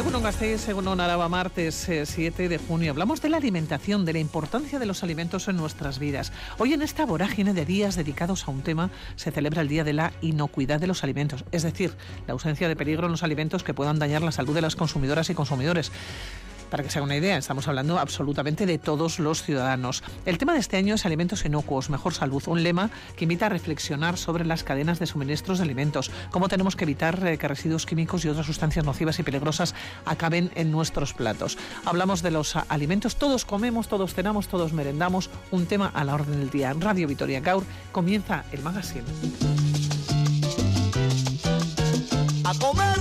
Egunon Gasteiz, Egunon Araba, martes 7 de junio. Hablamos de la alimentación, de la importancia de los alimentos en nuestras vidas. Hoy, en esta vorágine de días dedicados a un tema, se celebra el Día de la Inocuidad de los Alimentos, es decir, la ausencia de peligro en los alimentos que puedan dañar la salud de las consumidoras y consumidores. Para que se haga una idea, estamos hablando absolutamente de todos los ciudadanos. El tema de este año es alimentos inocuos, mejor salud, un lema que invita a reflexionar sobre las cadenas de suministros de alimentos, cómo tenemos que evitar que residuos químicos y otras sustancias nocivas y peligrosas acaben en nuestros platos. Hablamos de los alimentos, todos comemos, todos cenamos, todos merendamos, un tema a la orden del día. En Radio Vitoria Gaur comienza el magazine. ¡A comer!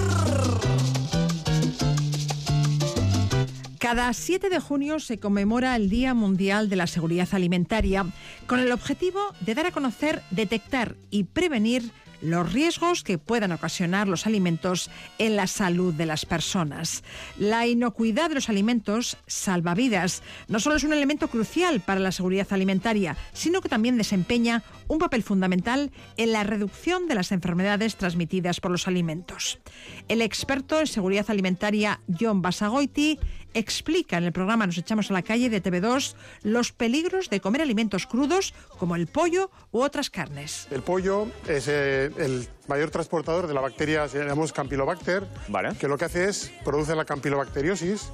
Cada 7 de junio se conmemora el Día Mundial de la Seguridad Alimentaria con el objetivo de dar a conocer, detectar y prevenir los riesgos que puedan ocasionar los alimentos en la salud de las personas. La inocuidad de los alimentos salva vidas. No solo es un elemento crucial para la seguridad alimentaria, sino que también desempeña un papel fundamental en la reducción de las enfermedades transmitidas por los alimentos. El experto en seguridad alimentaria Jon Basagoiti explica en el programa Nos echamos a la calle de TV2 los peligros de comer alimentos crudos como el pollo u otras carnes. El pollo es el mayor transportador de la bacteria, se llamamos Campylobacter, Vale. que lo que hace es produce la campylobacteriosis,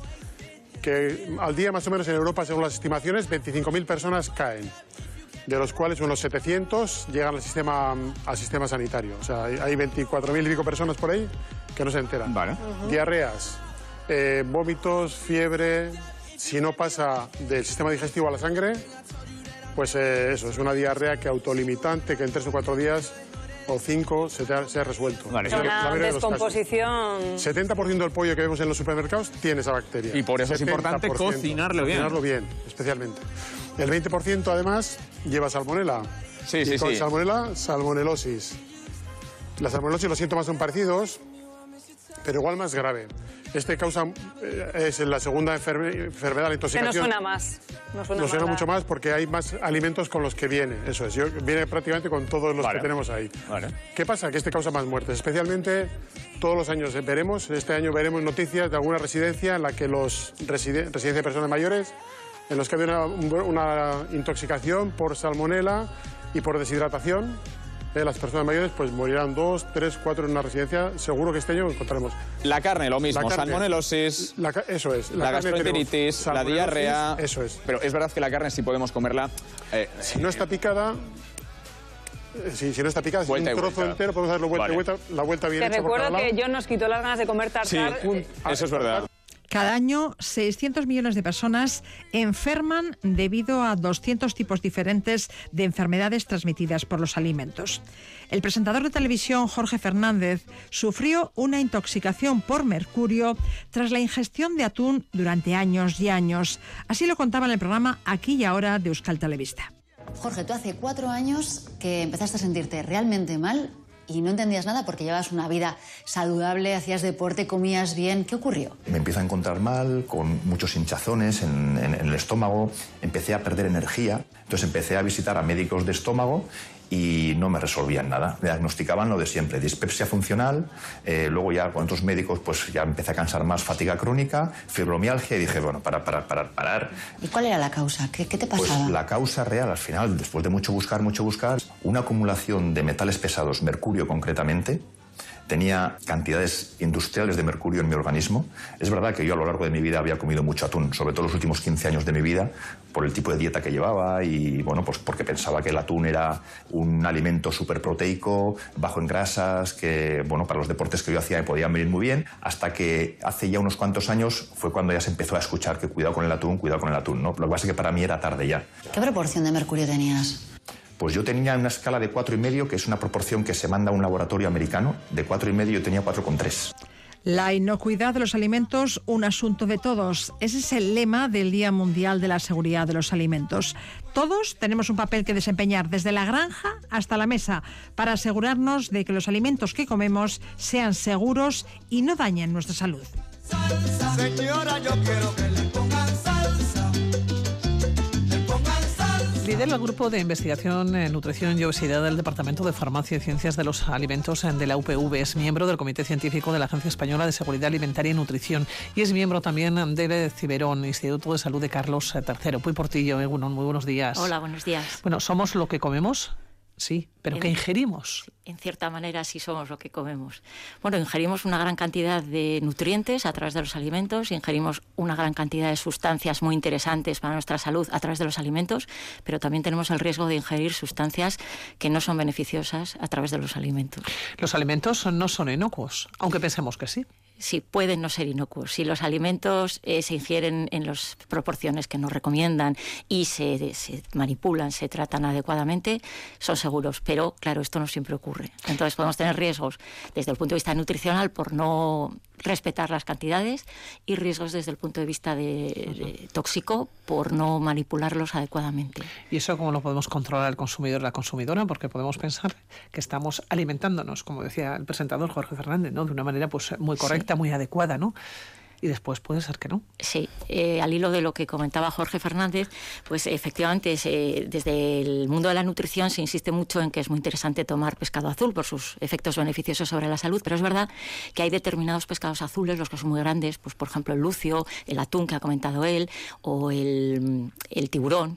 que al día más o menos en Europa, según las estimaciones, 25.000 personas caen, de los cuales unos 700 llegan al sistema sanitario. O sea, hay 24.000 y pico personas por ahí que no se enteran. Vale. Diarreas, vómitos, fiebre, si no pasa del sistema digestivo a la sangre, pues eso, es una diarrea que autolimitante, que en 3 o 4 días o 5 se ha resuelto. Vale. Es una descomposición. 70% del pollo que vemos en los supermercados tiene esa bacteria. Y por eso es importante cocinarlo bien. Cocinarlo bien, especialmente. El 20% además lleva salmonela. Sí. Salmonela, salmonelosis. La salmonelosis, los síntomas son parecidos, pero igual más grave. Este causa, es la segunda enfermedad, la intoxicación. Que nos suena más. Nos suena mucho más porque hay más alimentos con los que viene, eso es. Viene prácticamente con todos los que tenemos ahí. Vale. ¿Qué pasa? Que este causa más muertes. Especialmente todos los años este año veremos noticias de alguna residencia en la que residencia de personas mayores, en los que hay una intoxicación por salmonela y por deshidratación. Las personas mayores pues morirán 2, 3, 4 en una residencia. Seguro que este año encontraremos. La carne, lo mismo. Salmonelosis. Eso es. La gastroenteritis, la diarrea. Eso es. Pero es verdad que la carne sí podemos comerla. Si no está picada. Si no está picada, si es un trozo entero, podemos darle la vuelta bien Te hecha por cada recuerdo lado. que Jon nos quitó las ganas de comer tartar. Sí, eso es verdad. Cada año, 600 millones de personas enferman debido a 200 tipos diferentes de enfermedades transmitidas por los alimentos. El presentador de televisión Jorge Fernández sufrió una intoxicación por mercurio tras la ingestión de atún durante años y años. Así lo contaba en el programa Aquí y Ahora de Euskal Telebista. Jorge, tú hace 4 años que empezaste a sentirte realmente mal y no entendías nada porque llevabas una vida saludable, hacías deporte, comías bien. ¿Qué ocurrió? Me empiezo a encontrar mal, con muchos hinchazones en el estómago, empecé a perder energía, entonces empecé a visitar a médicos de estómago y no me resolvían nada. Me diagnosticaban lo de siempre, dispepsia funcional, luego ya con otros médicos pues ya empecé a cansar más, fatiga crónica, fibromialgia y dije, bueno, parar. ¿Y cuál era la causa? ¿Qué te pasaba? Pues la causa real, al final, después de mucho buscar, una acumulación de metales pesados, mercurio concretamente. Tenía cantidades industriales de mercurio en mi organismo. Es verdad que yo a lo largo de mi vida había comido mucho atún, sobre todo los últimos 15 años de mi vida, por el tipo de dieta que llevaba y, bueno, pues porque pensaba que el atún era un alimento superproteico, bajo en grasas, que, bueno, para los deportes que yo hacía me podían venir muy bien, hasta que hace ya unos cuantos años fue cuando ya se empezó a escuchar que cuidado con el atún, ¿no? Lo que pasa es que para mí era tarde ya. ¿Qué proporción de mercurio tenías? Pues yo tenía una escala de 4,5, que es una proporción que se manda a un laboratorio americano. De 4,5 yo tenía 4,3. La inocuidad de los alimentos, un asunto de todos. Ese es el lema del Día Mundial de la Seguridad de los Alimentos. Todos tenemos un papel que desempeñar desde la granja hasta la mesa para asegurarnos de que los alimentos que comemos sean seguros y no dañen nuestra salud. Señora, yo quiero que le pongan salsa. Le pongan salsa. Lidera el Grupo de Investigación en Nutrición y Obesidad del Departamento de Farmacia y Ciencias de los Alimentos de la UPV. Es miembro del Comité Científico de la Agencia Española de Seguridad Alimentaria y Nutrición y es miembro también del Ciberón, Instituto de Salud de Carlos III. Puy Portillo, Egunon, muy buenos días. Hola, buenos días. Bueno, ¿somos lo que comemos? Sí, pero ¿qué ingerimos? En cierta manera sí somos lo que comemos. Bueno, ingerimos una gran cantidad de nutrientes a través de los alimentos, ingerimos una gran cantidad de sustancias muy interesantes para nuestra salud a través de los alimentos, pero también tenemos el riesgo de ingerir sustancias que no son beneficiosas a través de los alimentos. Los alimentos no son inocuos, aunque pensemos que sí. Sí, pueden no ser inocuos. Si los alimentos se ingieren en las proporciones que nos recomiendan y se manipulan, se tratan adecuadamente, son seguros. Pero, claro, esto no siempre ocurre. Entonces podemos tener riesgos desde el punto de vista nutricional por no respetar las cantidades y riesgos desde el punto de vista de tóxico por no manipularlos adecuadamente. ¿Y eso cómo lo podemos controlar el consumidor o la consumidora? Porque podemos pensar que estamos alimentándonos, como decía el presentador Jorge Fernández, ¿no? De una manera pues muy correcta, muy adecuada, ¿no? Y después puede ser que no. Sí, al hilo de lo que comentaba Jorge Fernández, pues efectivamente desde el mundo de la nutrición se insiste mucho en que es muy interesante tomar pescado azul por sus efectos beneficiosos sobre la salud, pero es verdad que hay determinados pescados azules, los que son muy grandes, pues por ejemplo el lucio, el atún que ha comentado él, o el tiburón,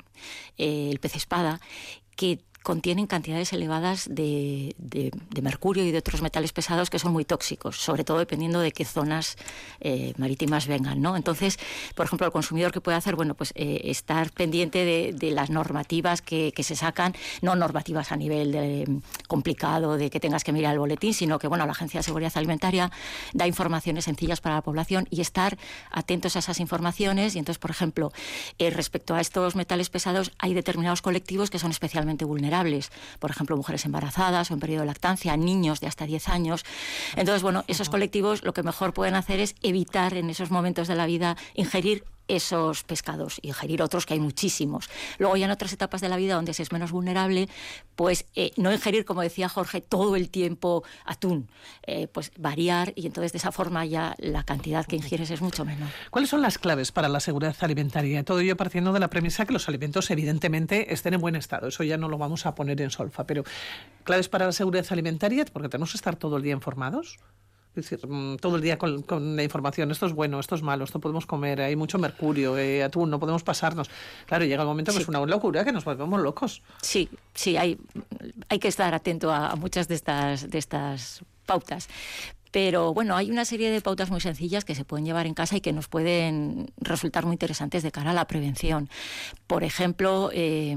el pez espada, que contienen cantidades elevadas de mercurio y de otros metales pesados que son muy tóxicos, sobre todo dependiendo de qué zonas marítimas vengan, ¿no? Entonces, por ejemplo, el consumidor que puede hacer, bueno, pues estar pendiente de las normativas que se sacan, no normativas a nivel complicado de que tengas que mirar el boletín, sino que, bueno, la Agencia de Seguridad Alimentaria da informaciones sencillas para la población y estar atentos a esas informaciones. Y entonces, por ejemplo, respecto a estos metales pesados, hay determinados colectivos que son especialmente vulnerables. Por ejemplo, mujeres embarazadas o en periodo de lactancia, niños de hasta 10 años. Entonces, bueno, esos colectivos lo que mejor pueden hacer es evitar en esos momentos de la vida ingerir esos pescados, ingerir otros que hay muchísimos. Luego ya en otras etapas de la vida donde se es menos vulnerable, pues no ingerir, como decía Jorge, todo el tiempo atún, pues variar y entonces de esa forma ya la cantidad que ingieres es mucho menor. ¿Cuáles son las claves para la seguridad alimentaria? Todo ello partiendo de la premisa que los alimentos evidentemente estén en buen estado, eso ya no lo vamos a poner en solfa, pero claves para la seguridad alimentaria, porque tenemos que estar todo el día informados. Es decir, todo el día con la información, esto es bueno, esto es malo, esto podemos comer, hay mucho mercurio, atún, no podemos pasarnos. Claro, llega el momento que es una locura, que nos volvemos locos. Sí, hay que estar atento a muchas de estas pautas. Pero bueno, hay una serie de pautas muy sencillas que se pueden llevar en casa y que nos pueden resultar muy interesantes de cara a la prevención. Por ejemplo,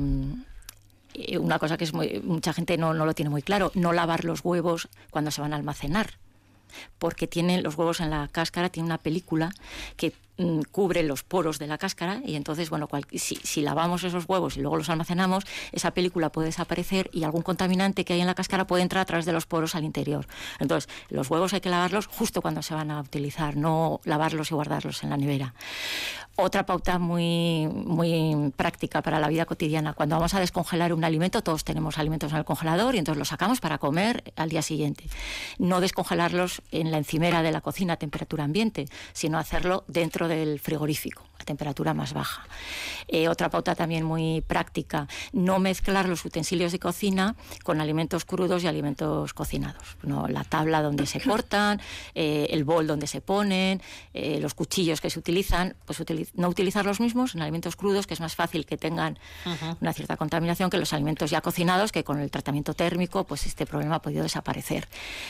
una cosa que mucha gente no lo tiene muy claro, no lavar los huevos cuando se van a almacenar. Porque los huevos en la cáscara tienen una película que cubre los poros de la cáscara y entonces, bueno, si lavamos esos huevos y luego los almacenamos, esa película puede desaparecer y algún contaminante que hay en la cáscara puede entrar a través de los poros al interior. Entonces, los huevos hay que lavarlos justo cuando se van a utilizar, no lavarlos y guardarlos en la nevera. Otra pauta muy, muy práctica para la vida cotidiana, cuando vamos a descongelar un alimento, todos tenemos alimentos en el congelador y entonces los sacamos para comer al día siguiente. No descongelarlos en la encimera de la cocina a temperatura ambiente, sino hacerlo dentro del frigorífico a temperatura más baja. Otra pauta también muy práctica, no mezclar los utensilios de cocina con alimentos crudos y alimentos cocinados. No, la tabla donde se cortan, el bol donde se ponen, los cuchillos que se utilizan, pues no utilizar los mismos en alimentos crudos, que es más fácil que tengan una cierta contaminación que los alimentos ya cocinados, que con el tratamiento térmico pues este problema ha podido desaparecer.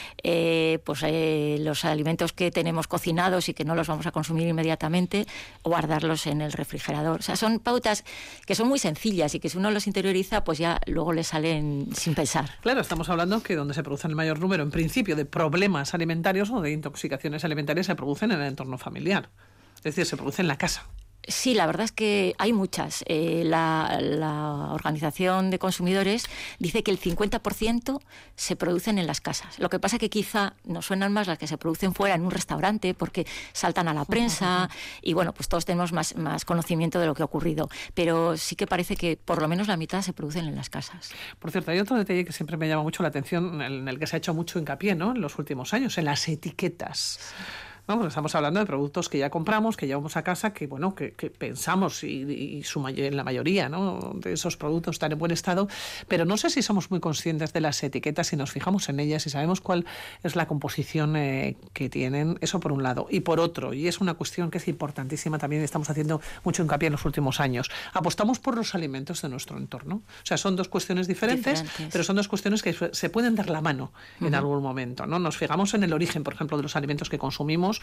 Los alimentos que tenemos cocinados y que no los vamos a consumir inmediatamente, guardarlos en el refrigerador. O sea, son pautas que son muy sencillas y que si uno los interioriza, pues ya luego le salen sin pensar. Claro, estamos hablando que donde se producen el mayor número, en principio, de problemas alimentarios o de intoxicaciones alimentarias se producen en el entorno familiar. Es decir, se produce en la casa. Sí, la verdad es que hay muchas. La Organización de Consumidores dice que el 50% se producen en las casas. Lo que pasa es que quizá nos suenan más las que se producen fuera en un restaurante porque saltan a la prensa y bueno, pues todos tenemos más conocimiento de lo que ha ocurrido. Pero sí que parece que por lo menos la mitad se producen en las casas. Por cierto, hay otro detalle que siempre me llama mucho la atención, en el que se ha hecho mucho hincapié, ¿no?, en los últimos años, en las etiquetas. ¿no? Porque estamos hablando de productos que ya compramos, que llevamos a casa, que bueno, que pensamos y en la mayoría, ¿no?, de esos productos están en buen estado, pero no sé si somos muy conscientes de las etiquetas, si nos fijamos en ellas, si sabemos cuál es la composición que tienen, eso por un lado. Y por otro, y es una cuestión que es importantísima también, estamos haciendo mucho hincapié en los últimos años, apostamos por los alimentos de nuestro entorno. O sea, son dos cuestiones diferentes, pero son dos cuestiones que se pueden dar la mano en algún momento, ¿no? Nos fijamos en el origen, por ejemplo, de los alimentos que consumimos,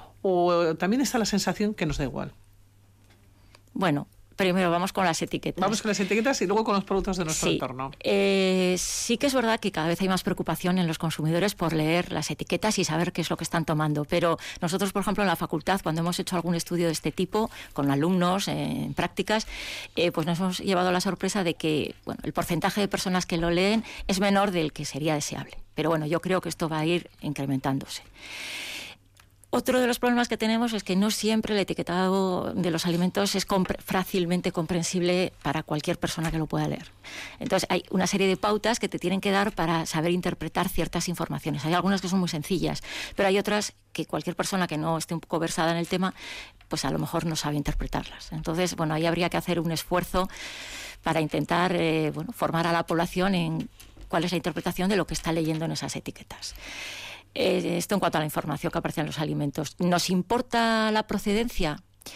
o también está la sensación que nos da igual. Bueno, primero vamos con las etiquetas. Vamos con las etiquetas y luego con los productos de nuestro entorno. Sí que es verdad que cada vez hay más preocupación en los consumidores por leer las etiquetas y saber qué es lo que están tomando. Pero nosotros, por ejemplo, en la facultad, cuando hemos hecho algún estudio de este tipo, con alumnos en prácticas, pues nos hemos llevado la sorpresa de que el porcentaje de personas que lo leen es menor del que sería deseable. Pero bueno, yo creo que esto va a ir incrementándose. Otro de los problemas que tenemos es que no siempre el etiquetado de los alimentos es fácilmente comprensible para cualquier persona que lo pueda leer. Entonces hay una serie de pautas que te tienen que dar para saber interpretar ciertas informaciones. Hay algunas que son muy sencillas, pero hay otras que cualquier persona que no esté un poco versada en el tema, pues a lo mejor no sabe interpretarlas. Entonces, ahí habría que hacer un esfuerzo para intentar formar a la población en cuál es la interpretación de lo que está leyendo en esas etiquetas. Esto en cuanto a la información que aparece en los alimentos. ¿Nos importa la procedencia?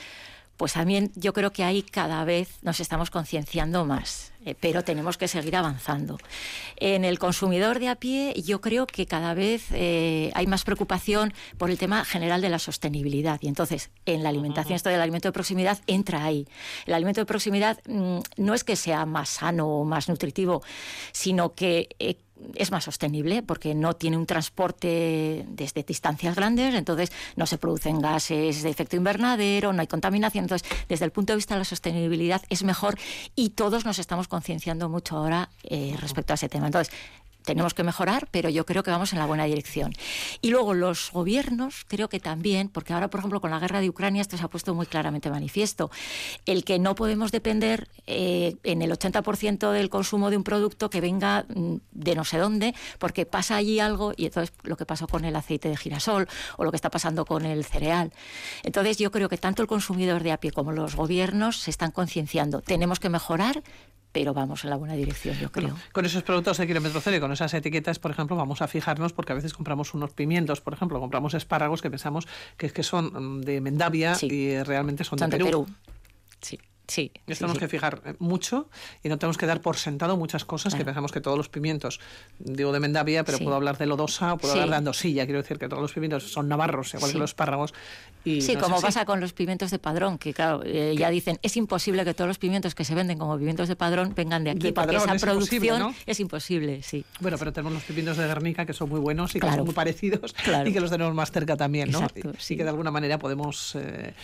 Pues también yo creo que ahí cada vez nos estamos concienciando más, pero tenemos que seguir avanzando. En el consumidor de a pie yo creo que cada vez hay más preocupación por el tema general de la sostenibilidad, y entonces en la alimentación, esto del alimento de proximidad entra ahí. El alimento de proximidad no es que sea más sano o más nutritivo, sino que es más sostenible porque no tiene un transporte desde distancias grandes, entonces no se producen gases de efecto invernadero, no hay contaminación. Entonces, desde el punto de vista de la sostenibilidad es mejor, y todos nos estamos concienciando mucho ahora respecto a ese tema. Entonces, tenemos que mejorar, pero yo creo que vamos en la buena dirección. Y luego los gobiernos, creo que también, porque ahora, por ejemplo, con la guerra de Ucrania esto se ha puesto muy claramente manifiesto, el que no podemos depender en el 80% del consumo de un producto que venga de no sé dónde, porque pasa allí algo, y entonces lo que pasó con el aceite de girasol o lo que está pasando con el cereal. Entonces yo creo que tanto el consumidor de a pie como los gobiernos se están concienciando. Tenemos que mejorar, pero vamos en la buena dirección, yo creo. Con esos productos de kilómetro cero y con esas etiquetas, por ejemplo, vamos a fijarnos, porque a veces compramos unos pimientos, por ejemplo, compramos espárragos que pensamos que son de Mendavia, y realmente son de Perú. Sí. Sí, tenemos que fijar mucho, y no tenemos que dar por sentado muchas cosas, que pensamos que todos los pimientos, digo de Mendavia, pero puedo hablar de Lodosa o puedo hablar de Andosilla, quiero decir que todos los pimientos son navarros, igual que los espárragos. Y sí, no como pasa con los pimientos de padrón, que claro, ya dicen, es imposible que todos los pimientos que se venden como pimientos de padrón vengan de aquí, porque esa producción es imposible, sí. Bueno, pero tenemos los pimientos de Guernica que son muy buenos y que son muy parecidos, y que los tenemos más cerca también, ¿no? Exacto, y que de alguna manera podemos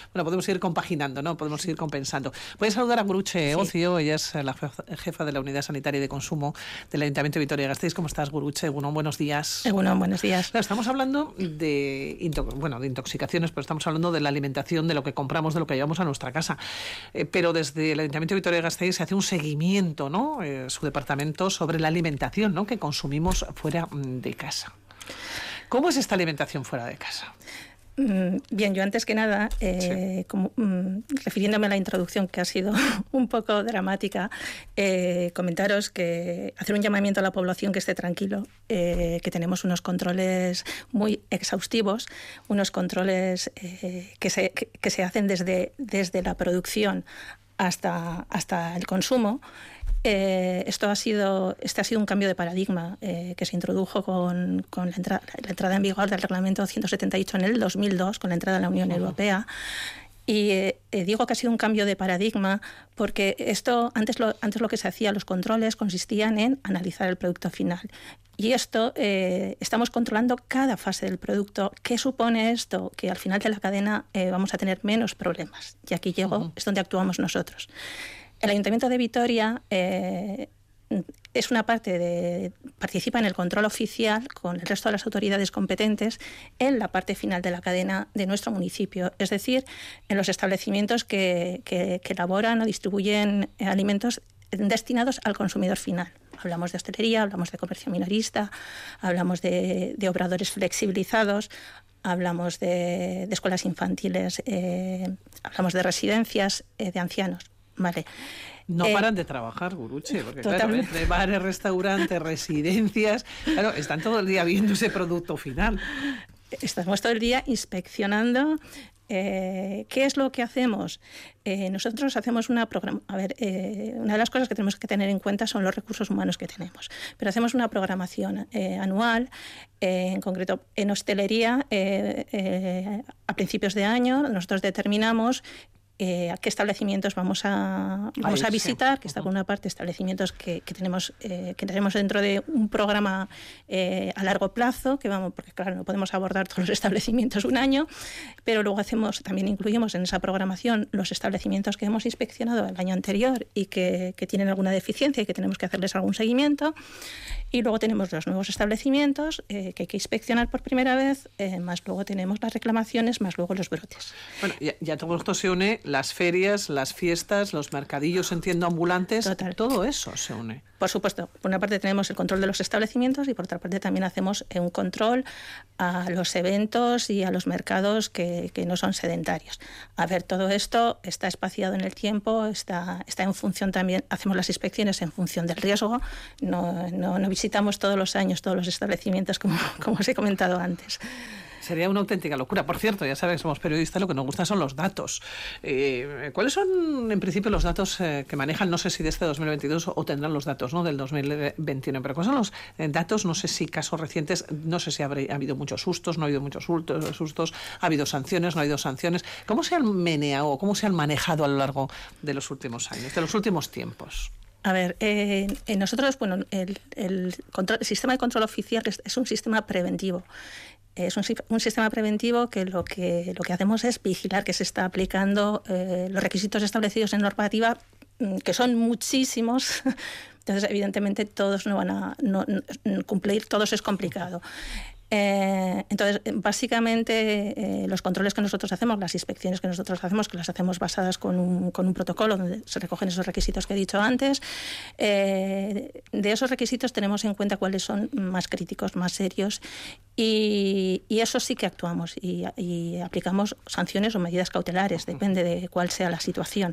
ir compaginando, ¿no? Podemos ir compensando. Voy a saludar a Guruche Ocio, ella es la jefa de la Unidad Sanitaria y de Consumo del Ayuntamiento de Vitoria-Gasteiz. ¿Cómo estás, Guruche? Bueno, buenos días. Bueno, buenos días. Claro, estamos hablando de intoxicaciones, pero estamos hablando de la alimentación, de lo que compramos, de lo que llevamos a nuestra casa. Pero desde el Ayuntamiento de Vitoria-Gasteiz se hace un seguimiento, ¿no? Su departamento, sobre la alimentación, ¿no?, que consumimos fuera de casa. ¿Cómo es esta alimentación fuera de casa? Bien, yo antes que nada, refiriéndome a la introducción, que ha sido un poco dramática, comentaros que hacer un llamamiento a la población que esté tranquilo, que tenemos unos controles muy exhaustivos, unos controles que se hacen desde la producción hasta el consumo. Este ha sido un cambio de paradigma que se introdujo con la entrada en vigor del Reglamento 178 en el 2002, con la entrada en la Unión Europea. Y digo que ha sido un cambio de paradigma porque esto antes lo que se hacía, los controles consistían en analizar el producto final. Y esto estamos controlando cada fase del producto. ¿Qué supone esto? Que al final de la cadena vamos a tener menos problemas. Y aquí es donde actuamos nosotros. El Ayuntamiento de Vitoria es una participa en el control oficial con el resto de las autoridades competentes en la parte final de la cadena de nuestro municipio, es decir, en los establecimientos que elaboran o distribuyen alimentos destinados al consumidor final. Hablamos de hostelería, hablamos de comercio minorista, hablamos de obradores flexibilizados, hablamos de escuelas infantiles, hablamos de residencias de ancianos. Vale. No paran de trabajar, Guruche, porque claro, entre bares, restaurantes, residencias, claro, están todo el día viendo ese producto final. Estamos todo el día inspeccionando. ¿Qué es lo que hacemos? Nosotros hacemos una de las cosas que tenemos que tener en cuenta son los recursos humanos que tenemos, pero hacemos una programación anual, en concreto en hostelería, a principios de año nosotros determinamos a qué establecimientos vamos a visitar, que está por una parte establecimientos que tenemos dentro de un programa a largo plazo, porque claro, no podemos abordar todos los establecimientos un año, pero luego también incluimos en esa programación los establecimientos que hemos inspeccionado el año anterior y que tienen alguna deficiencia y que tenemos que hacerles algún seguimiento. Y luego tenemos los nuevos establecimientos que hay que inspeccionar por primera vez, más luego tenemos las reclamaciones, más luego los brotes. Bueno, ya todo esto se une, las ferias, las fiestas, los mercadillos, entiendo, ambulantes, todo eso se une. Por supuesto, por una parte tenemos el control de los establecimientos y por otra parte también hacemos un control a los eventos y a los mercados que no son sedentarios. A ver, todo esto está espaciado en el tiempo, está en función también, hacemos las inspecciones en función del riesgo, no visitamos todos los años todos los establecimientos como os he comentado antes. Sería una auténtica locura. Por cierto, ya sabes que somos periodistas, lo que nos gusta son los datos. ¿Cuáles son, en principio, los datos que manejan? No sé si de este 2022 o tendrán los datos, ¿no?, del 2021. Pero ¿cuáles son los datos? No sé si casos recientes, no sé si ha habido muchos sustos, no ha habido muchos sustos, ha habido sanciones, no ha haid sanciones. ¿Cómo se han meneado, cómo se han manejado a lo largo de los últimos años, de los últimos tiempos? A ver, nosotros, bueno, el sistema de control oficial es un sistema preventivo. Es un sistema preventivo que lo que hacemos es vigilar que se está aplicando los requisitos establecidos en normativa, que son muchísimos. Entonces, evidentemente, todos no van a cumplir, todos es complicado. Entonces, básicamente, los controles que nosotros hacemos, las inspecciones que nosotros hacemos, que las hacemos basadas con un protocolo donde se recogen esos requisitos que he dicho antes. De esos requisitos tenemos en cuenta cuáles son más críticos, más serios, y eso sí que actuamos y aplicamos sanciones o medidas cautelares, depende de cuál sea la situación.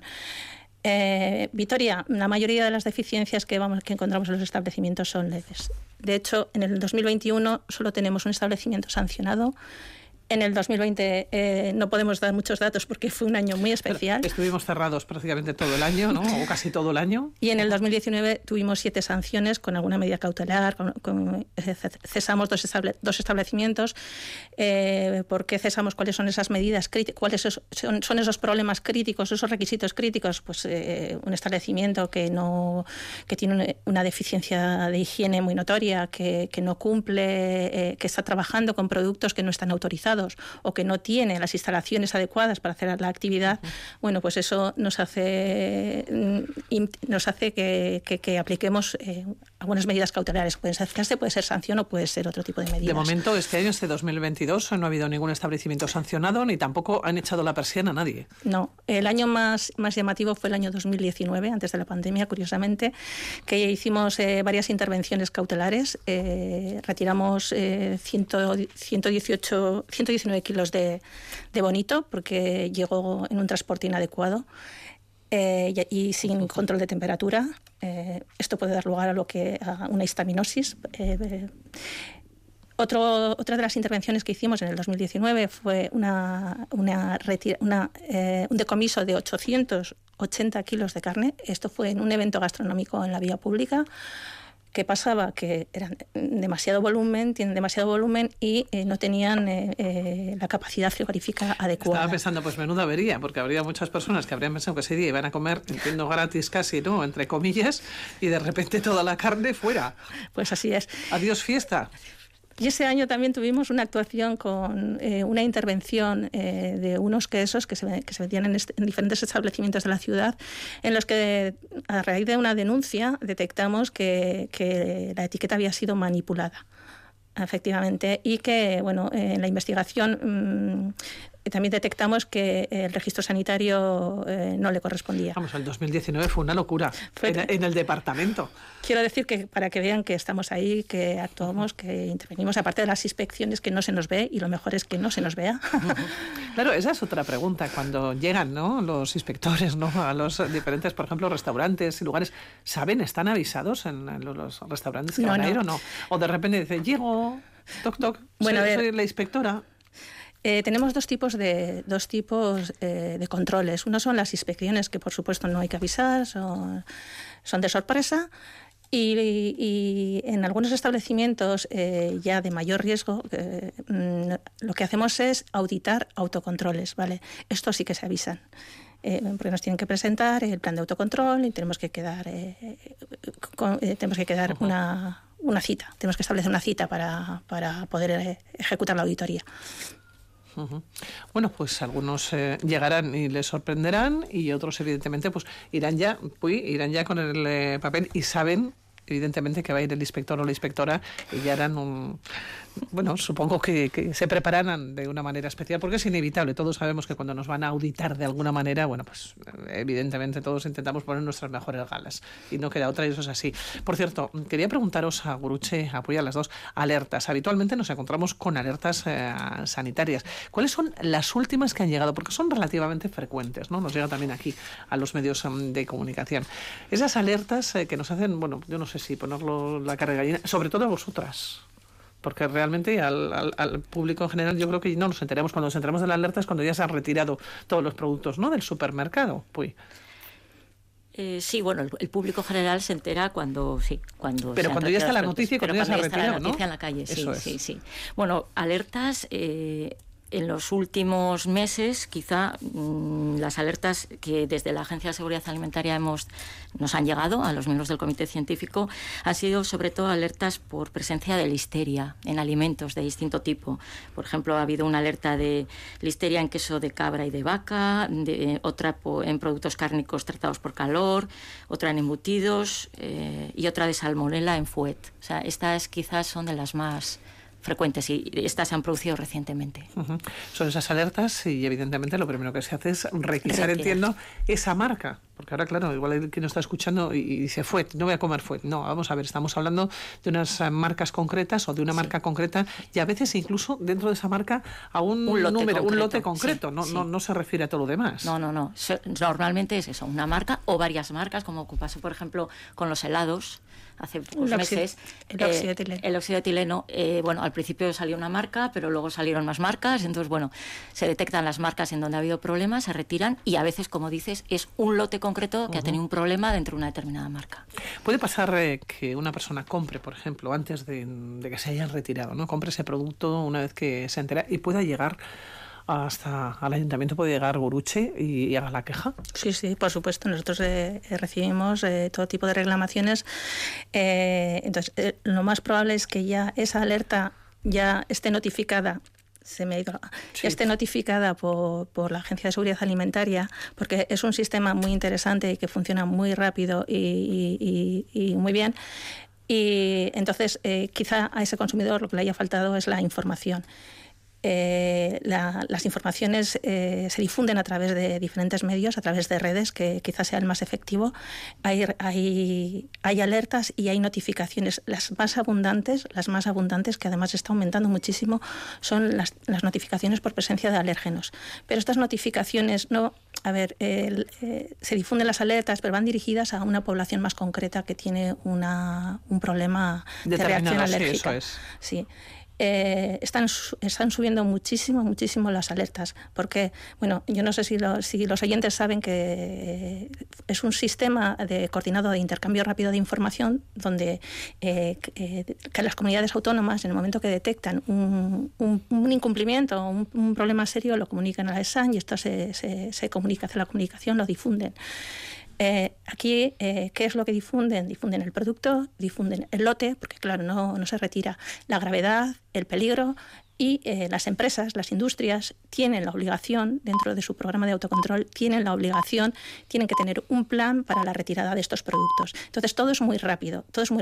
Vitoria, la mayoría de las deficiencias que encontramos en los establecimientos son leves. De hecho, en el 2021 solo tenemos un establecimiento sancionado. En el 2020 no podemos dar muchos datos porque fue un año muy especial. Pero estuvimos cerrados prácticamente todo el año, ¿no? O casi todo el año. Y en el 2019 tuvimos 7 sanciones con alguna medida cautelar. Cesamos dos establecimientos. ¿Por qué cesamos? ¿Cuáles son esas medidas críticas? ¿Cuáles son esos problemas críticos, esos requisitos críticos? Pues un establecimiento que tiene una deficiencia de higiene muy notoria, que no cumple, que está trabajando con productos que no están autorizados o que no tiene las instalaciones adecuadas para hacer la actividad, bueno, pues eso nos hace que apliquemos algunas medidas cautelares. Puede ser clase, puede ser sanción o puede ser otro tipo de medidas. De momento, este año, este 2022, no ha habido ningún establecimiento sancionado ni tampoco han echado la persiana a nadie. No, el año más llamativo fue el año 2019, antes de la pandemia, curiosamente, que hicimos varias intervenciones cautelares. Retiramos 119 kilos de bonito porque llegó en un transporte inadecuado y sin control de temperatura. Esto puede dar lugar a una histaminosis. Otra de las intervenciones que hicimos en el 2019 fue un decomiso de 880 kilos de carne. Esto fue en un evento gastronómico en la vía pública. ¿Qué pasaba? Que tienen demasiado volumen y no tenían la capacidad frigorífica adecuada. Estaba pensando, pues menuda avería, porque habría muchas personas que habrían pensado que ese día iban a comer, entiendo, gratis casi, ¿no?, entre comillas, y de repente toda la carne fuera. Pues así es. Adiós fiesta. Y ese año también tuvimos una actuación con una intervención de unos quesos que se vendían en diferentes establecimientos de la ciudad, en los que, a raíz de una denuncia, detectamos que la etiqueta había sido manipulada, efectivamente, y que, bueno, en la investigación también detectamos que el registro sanitario no le correspondía. Vamos, el 2019 fue una locura en el departamento. Quiero decir que para que vean que estamos ahí, que actuamos, que intervenimos, aparte de las inspecciones, que no se nos ve, y lo mejor es que no se nos vea. Claro, esa es otra pregunta. Cuando llegan, ¿no?, los inspectores, ¿no?, a los diferentes, por ejemplo, restaurantes y lugares, ¿saben? ¿Están avisados en los restaurantes que van a ir o no? O de repente dicen, llego, toc, toc, bueno, soy la inspectora. Tenemos dos tipos de controles. Uno son las inspecciones, que por supuesto no hay que avisar, son de sorpresa. Y en algunos establecimientos ya de mayor riesgo, lo que hacemos es auditar autocontroles, ¿vale? Esto sí que se avisan. Porque nos tienen que presentar el plan de autocontrol y tenemos que quedar una cita. Tenemos que establecer una cita para poder ejecutar la auditoría. Bueno, pues algunos llegarán y les sorprenderán, y otros evidentemente pues irán ya con el papel y saben evidentemente que va a ir el inspector o la inspectora, y ya harán bueno, supongo que se prepararán de una manera especial, porque es inevitable. Todos sabemos que cuando nos van a auditar de alguna manera, bueno, pues evidentemente todos intentamos poner nuestras mejores galas y no queda otra, y eso es así. Por cierto, quería preguntaros a Gurutze, a Puy, a las dos, alertas. Habitualmente nos encontramos con alertas sanitarias. ¿Cuáles son las últimas que han llegado? Porque son relativamente frecuentes, ¿no? Nos llega también aquí a los medios de comunicación. Esas alertas que nos hacen, bueno, yo no sé si ponerlo la carne de gallina, sobre todo a vosotras. Porque realmente al público en general yo creo que no nos enteramos. Cuando nos enteramos de la alerta es cuando ya se han retirado todos los productos, ¿no?, del supermercado. Puy. Sí, bueno, el público general se entera cuando pero cuando ya está la noticia y cuando ya se ha retirado, la noticia, ¿no?, en la calle, sí, sí. Bueno, alertas... En los últimos meses, quizá las alertas que desde la Agencia de Seguridad Alimentaria nos han llegado a los miembros del Comité Científico han sido sobre todo alertas por presencia de listeria en alimentos de distinto tipo. Por ejemplo, ha habido una alerta de listeria en queso de cabra y de vaca, otra en productos cárnicos tratados por calor, otra en embutidos y otra de salmonela en fuet. O sea, estas quizás son de las más frecuentes, y estas se han producido recientemente. Son esas alertas, y evidentemente lo primero que se hace es requisar, entiendo, esa marca. Porque ahora, claro, igual hay quien nos está escuchando y dice, fuet, no voy a comer fuet. No, vamos a ver, estamos hablando de unas marcas concretas o de una marca concreta, y a veces incluso dentro de esa marca a un lote concreto. No se refiere a todo lo demás. No. Normalmente es eso, una marca o varias marcas, como pasó, por ejemplo, con los helados hace pocos meses. El óxido de etileno. El óxido de etileno, bueno, al principio salió una marca, pero luego salieron más marcas. Entonces, bueno, se detectan las marcas en donde ha habido problemas, se retiran, y a veces, como dices, es un lote concreto que ha tenido un problema dentro de una determinada marca. Puede pasar que una persona compre, por ejemplo, antes de que se hayan retirado, ¿no?, compre ese producto una vez que se entera y pueda llegar hasta al ayuntamiento, puede llegar Gurutze y haga la queja. Sí, por supuesto. Nosotros recibimos todo tipo de reclamaciones. Entonces, lo más probable es que ya esa alerta ya esté notificada. Esté notificada por la Agencia de Seguridad Alimentaria, porque es un sistema muy interesante y que funciona muy rápido y muy bien. Y entonces, quizá a ese consumidor lo que le haya faltado es la información. Las informaciones se difunden a través de diferentes medios, a través de redes, que quizás sea el más efectivo. Hay alertas y hay notificaciones. Las más abundantes, que además está aumentando muchísimo, son las notificaciones por presencia de alérgenos. Pero estas notificaciones se difunden las alertas, pero van dirigidas a una población más concreta que tiene un problema de reacción alérgica. Sí, eso es. Sí. Están subiendo muchísimo las alertas, porque, bueno, yo no sé si los oyentes saben que es un sistema coordinado de intercambio rápido de información, donde que las comunidades autónomas, en el momento que detectan un incumplimiento, un problema serio, lo comunican a la ESAN, y esto se comunica, hace la comunicación, lo difunden. Aquí, ¿qué es lo que difunden? Difunden el producto, difunden el lote, porque claro, no se retira, la gravedad, el peligro y las empresas, las industrias tienen la obligación, dentro de su programa de autocontrol, tienen que tener un plan para la retirada de estos productos. Entonces todo es muy rápido.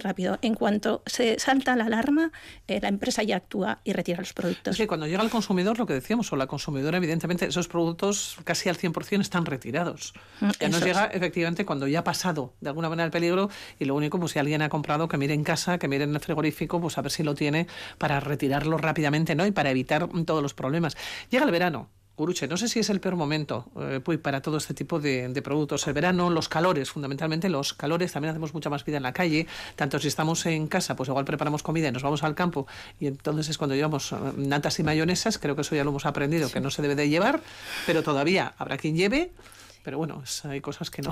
En cuanto se salta la alarma, la empresa ya actúa y retira los productos. Es que cuando llega al consumidor, lo que decíamos, o la consumidora, evidentemente, esos productos casi al 100% están retirados. Ya nos llega, efectivamente, cuando ya ha pasado de alguna manera el peligro, y lo único, pues si alguien ha comprado, que mire en casa, que mire en el frigorífico, pues a ver si lo tiene para retirarlo rápidamente, ¿no? Y para evitar todos los problemas. Llega el verano. Guruche, no sé si es el peor momento para todo este tipo de productos. El verano, los calores, fundamentalmente los calores, también hacemos mucha más vida en la calle, tanto si estamos en casa, pues igual preparamos comida y nos vamos al campo, y entonces es cuando llevamos natas y mayonesas. Creo que eso ya lo hemos aprendido, que no se debe de llevar, pero todavía habrá quien lleve. Pero bueno, hay cosas que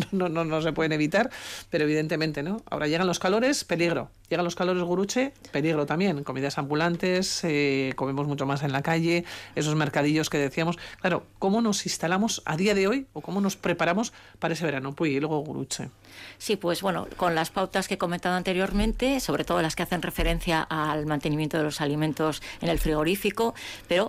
no se pueden evitar, pero evidentemente, ¿no? Ahora llegan los calores, peligro. Llegan los calores, Guruche, peligro también. Comidas ambulantes, comemos mucho más en la calle, esos mercadillos que decíamos. Claro, ¿cómo nos instalamos a día de hoy o cómo nos preparamos para ese verano? Pues y luego, Guruche. Sí, pues bueno, con las pautas que he comentado anteriormente, sobre todo las que hacen referencia al mantenimiento de los alimentos en el frigorífico, pero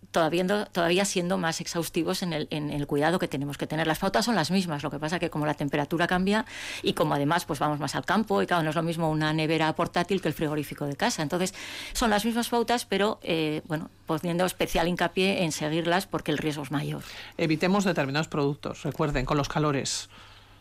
todavía siendo más exhaustivos en el cuidado que tenemos que tener. Las pautas son las mismas, lo que pasa que como la temperatura cambia y como además pues vamos más al campo, y claro, no es lo mismo una nevera portátil que el frigorífico de casa. Entonces son las mismas pautas, pero poniendo especial hincapié en seguirlas porque el riesgo es mayor. Evitemos determinados productos, recuerden, con los calores.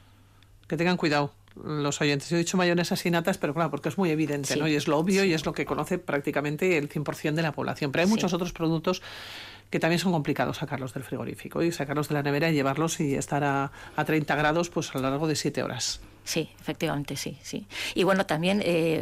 Que tengan cuidado los oyentes. Yo he dicho mayonesas y natas, pero claro, porque es muy evidente, ¿no? Y es lo obvio y es lo que conoce prácticamente el 100% de la población. Pero hay muchos otros productos que también son complicados sacarlos del frigorífico y sacarlos de la nevera y llevarlos y estar a 30 grados pues a lo largo de 7 horas. Sí, efectivamente, sí. Y bueno, también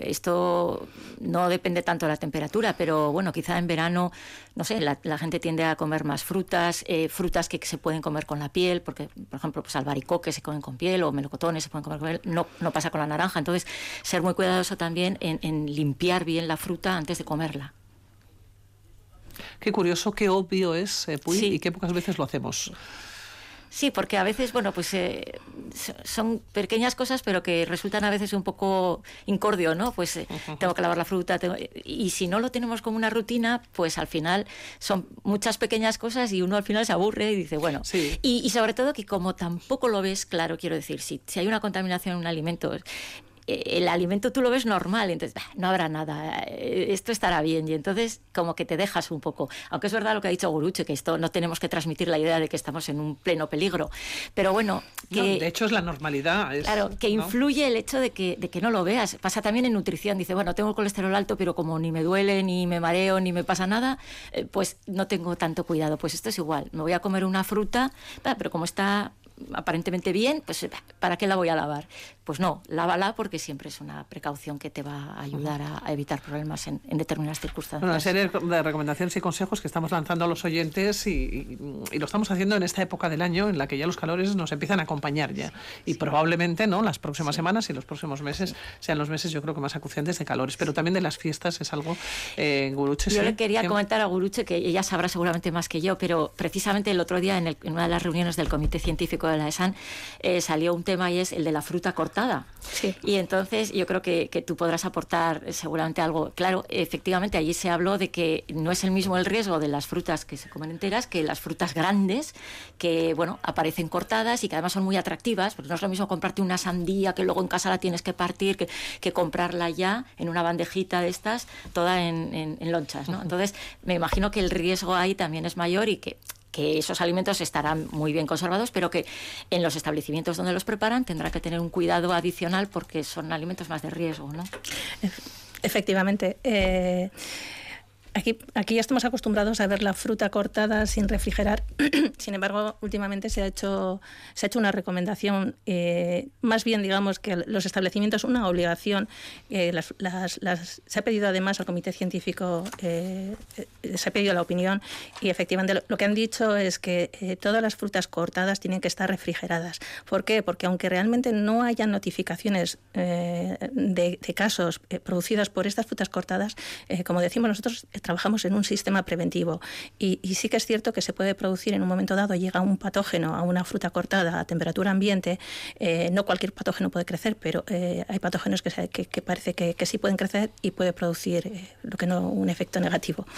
esto no depende tanto de la temperatura, pero bueno, quizá en verano, no sé, la gente tiende a comer más frutas que se pueden comer con la piel, porque, por ejemplo, pues albaricoques se comen con piel o melocotones se pueden comer con piel, no pasa con la naranja. Entonces, ser muy cuidadoso también en limpiar bien la fruta antes de comerla. Qué curioso, qué obvio es, Puy, y qué pocas veces lo hacemos. Sí, porque a veces, bueno, pues son pequeñas cosas, pero que resultan a veces un poco incordio, ¿no? Pues tengo que lavar la fruta, y si no lo tenemos como una rutina, pues al final son muchas pequeñas cosas y uno al final se aburre y dice, bueno, y sobre todo que como tampoco lo ves claro, quiero decir, si hay una contaminación en un alimento, el alimento tú lo ves normal, entonces no habrá nada, esto estará bien, y entonces como que te dejas un poco, aunque es verdad lo que ha dicho Guruche, que esto no tenemos que transmitir la idea de que estamos en un pleno peligro, pero bueno, que de hecho es la normalidad, claro, que influye el hecho de que no lo veas. Pasa también en nutrición, dice, bueno, tengo el colesterol alto, pero como ni me duele, ni me mareo, ni me pasa nada, pues no tengo tanto cuidado. Pues esto es igual, me voy a comer una fruta, pero como está aparentemente bien, pues ¿para qué la voy a lavar? Pues no, lávala, porque siempre es una precaución que te va a ayudar a evitar problemas en determinadas circunstancias. Bueno, una serie de recomendaciones y consejos que estamos lanzando a los oyentes y lo estamos haciendo en esta época del año en la que ya los calores nos empiezan a acompañar ya. Y probablemente, ¿no?, las próximas semanas y los próximos meses sean los meses, yo creo, que más acuciantes de calores, pero también de las fiestas es algo, Guruche. Yo le quería comentar a Guruche, que ella sabrá seguramente más que yo, pero precisamente el otro día en una de las reuniones del Comité Científico de la ESAN salió un tema, y es el de la fruta cortada. Y entonces yo creo que tú podrás aportar seguramente algo. Claro, efectivamente allí se habló de que no es el mismo el riesgo de las frutas que se comen enteras que las frutas grandes, que bueno, aparecen cortadas y que además son muy atractivas, porque no es lo mismo comprarte una sandía que luego en casa la tienes que partir que comprarla ya en una bandejita de estas, toda en lonchas, ¿no? Entonces me imagino que el riesgo ahí también es mayor y que esos alimentos estarán muy bien conservados, pero que en los establecimientos donde los preparan tendrá que tener un cuidado adicional porque son alimentos más de riesgo, ¿no? Efectivamente. Aquí ya estamos acostumbrados a ver la fruta cortada sin refrigerar. Sin embargo, últimamente se ha hecho una recomendación, más bien, digamos, que los establecimientos, una obligación. Se ha pedido además al Comité Científico, se ha pedido la opinión, y efectivamente lo que han dicho es que todas las frutas cortadas tienen que estar refrigeradas. ¿Por qué? Porque aunque realmente no haya notificaciones de casos producidos por estas frutas cortadas, como decimos nosotros, trabajamos en un sistema preventivo y sí que es cierto que se puede producir en un momento dado, llega un patógeno a una fruta cortada a temperatura ambiente, no cualquier patógeno puede crecer, pero hay patógenos que parece que sí pueden crecer y puede producir un efecto negativo.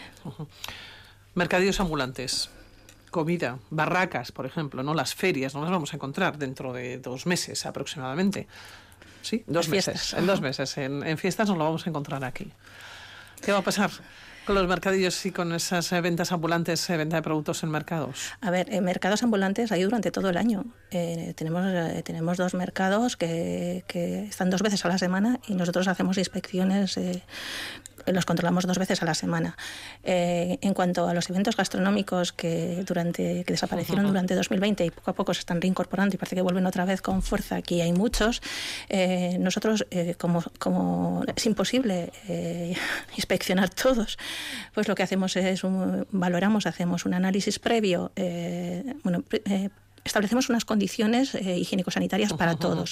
Mercadillos ambulantes, comida, barracas, por ejemplo, ¿no? Las ferias, no las vamos a encontrar dentro de 2 meses aproximadamente. Sí, 2 meses. En 2 meses. En fiestas nos lo vamos a encontrar aquí. ¿Qué va a pasar con los mercadillos y con esas ventas ambulantes, venta de productos en mercados? A ver, en mercados ambulantes hay durante todo el año. Tenemos 2 mercados que están 2 veces a la semana y nosotros hacemos inspecciones, los controlamos 2 veces a la semana. En cuanto a los eventos gastronómicos que desaparecieron durante 2020 y poco a poco se están reincorporando y parece que vuelven otra vez con fuerza, aquí hay muchos. Nosotros, como es imposible inspeccionar todos, pues lo que hacemos es valoramos, hacemos un análisis previo, establecemos unas condiciones higiénico-sanitarias para todos.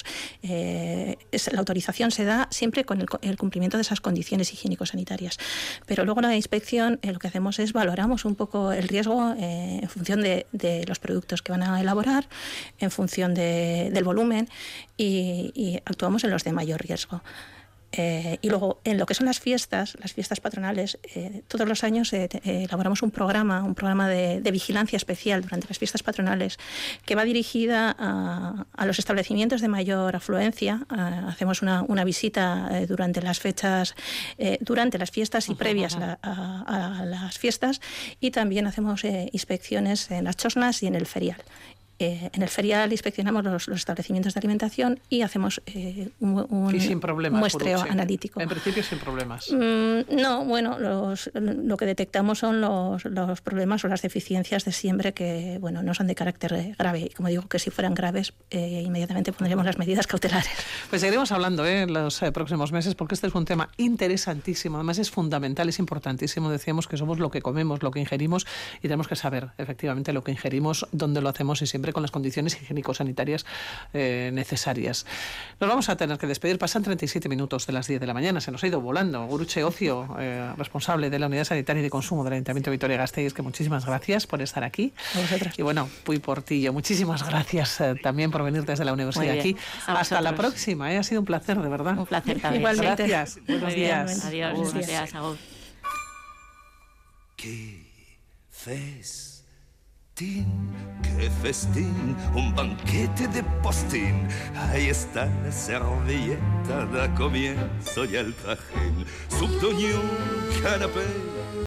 La autorización se da siempre con el cumplimiento de esas condiciones higiénico-sanitarias. Pero luego la inspección lo que hacemos es valoramos un poco el riesgo en función de los productos que van a elaborar, en función del volumen y actuamos en los de mayor riesgo. Y luego, en lo que son las fiestas patronales, todos los años elaboramos un programa de vigilancia especial durante las fiestas patronales que va dirigida a los establecimientos de mayor afluencia. Hacemos una visita durante las fiestas y previas a las fiestas, y también hacemos inspecciones en las chosnas y en el ferial. En el ferial inspeccionamos los establecimientos de alimentación y hacemos un sin problemas, muestreo analítico. En principio sin problemas. No, bueno, lo que detectamos son los problemas o las deficiencias de siempre que no son de carácter grave. Y como digo, que si fueran graves, inmediatamente pondríamos las medidas cautelares. Pues seguiremos hablando en los próximos meses, porque este es un tema interesantísimo. Además es fundamental, es importantísimo. Decíamos que somos lo que comemos, lo que ingerimos, y tenemos que saber efectivamente lo que ingerimos, dónde lo hacemos y siempre con las condiciones higiénico-sanitarias necesarias. Nos vamos a tener que despedir. Pasan 37 minutos de las 10 de la mañana. Se nos ha ido volando. Gurutze Ocio, responsable de la Unidad Sanitaria y de Consumo del Ayuntamiento de Vitoria-Gasteiz, que muchísimas gracias por estar aquí. A vosotras. Y bueno, Puy Portillo, muchísimas gracias también por venir desde la universidad aquí. Hasta la próxima. Ha sido un placer, de verdad. Un placer también. Igualmente. Gracias. Buenos días. Adiós. Buenos días. ¡Qué festín! ¡Qué festín! Un banquete de postín. Ahí está la servilleta, da comienzo y el trajín. Subdoñó, canapé,